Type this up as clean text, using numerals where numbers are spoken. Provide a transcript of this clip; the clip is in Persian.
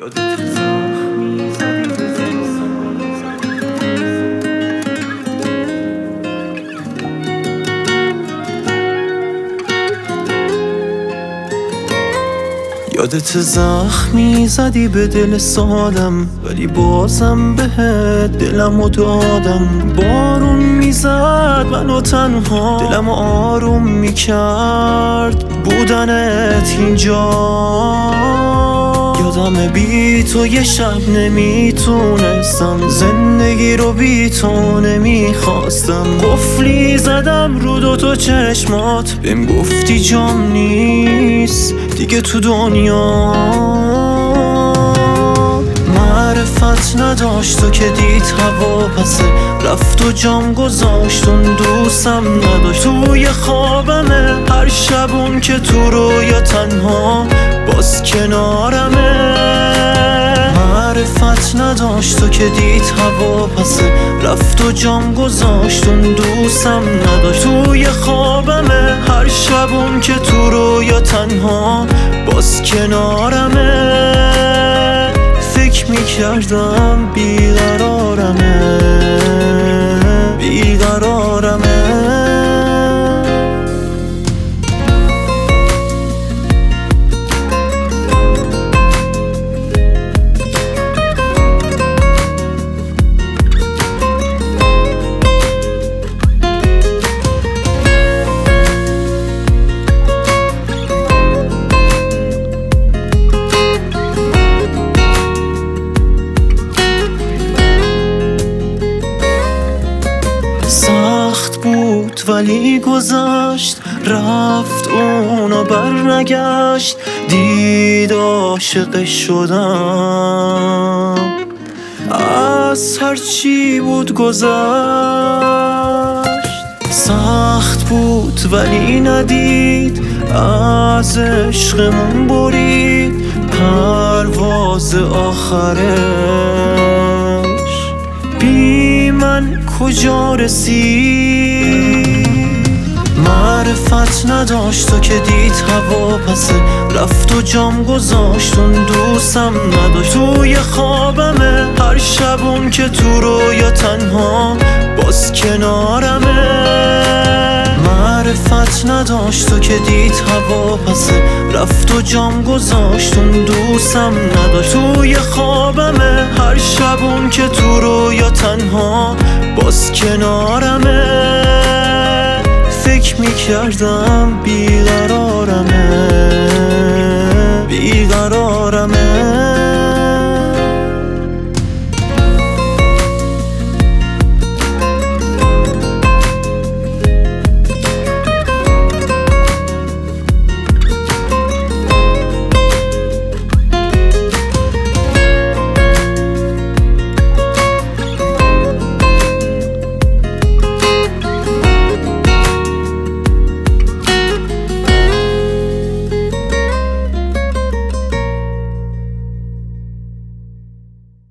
یادت زخمی زدی به دل یادت زخمی زدی به دل سادم، ولی بازم بهت دلمو دادم. بارون میزد منو تنها، دلمو آروم میکرد بودنت اینجا. یادم بی تو یه شب نمیتونستم، زندگی رو بی تو نمیخواستم. قفلی زدم رو دوتا چشمات، بهم گفتی جام نیست دیگه تو دنیا. معرفت نداشت تو که دید هوا پسه، رفت و جام گذاشت اون دوستم نداشت. توی خوابمه هر شبون که تو رویا تنها باز کنارمه. معرفت نداشت تو که دید هوا پسه، رفت و جام گذاشت اون دوستم نداشت. توی خوابمه هر شبون که تو رویا تنها باز کنارمه. فکر میکردم بیقرارمه بیقرارمه. سخت بود ولی گذشت، رفت اونو برنگشت. دید عاشقش شدم، از هرچی بود گذشت. سخت بود ولی ندید، از عشقمون برید پرواز آخرش. بی من کجا رسید؟ معرفت نداشت تو که دید هوا پسه، رفت و جام گذاشت اون دوستم نداشت. توی خوابمه هر شبون که تو رویا تنها باز کنارمه. معرفت نداشت تو که دید هوا پسه، رفت و جام گذاشت اون دوستم نداشت. توی خوابمه هر شبون که تو رویا تنها باز کنارمه. فکر میکردم بیقرارمه بیقرارمه.